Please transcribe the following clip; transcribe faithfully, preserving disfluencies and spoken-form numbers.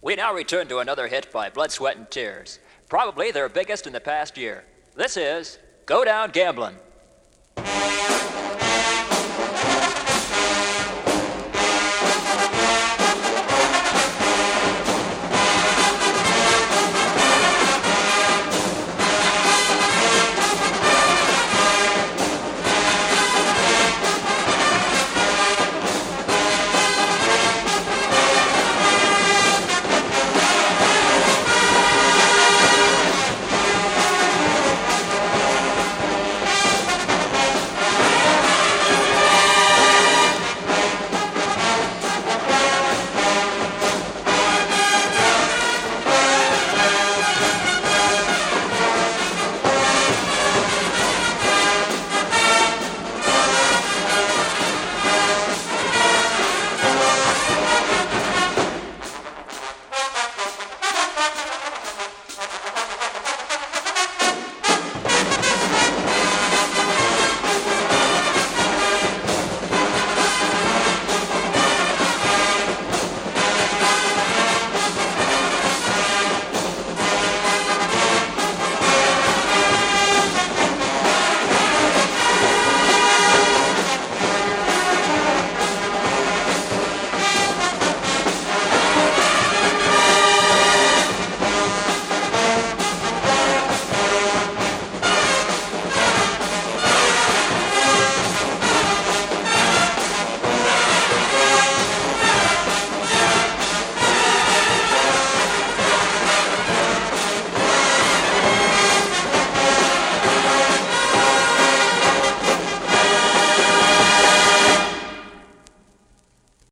We now return to another hit by Blood, Sweat, and Tears, probably their biggest in the past year. This is Go Down Gamblin'.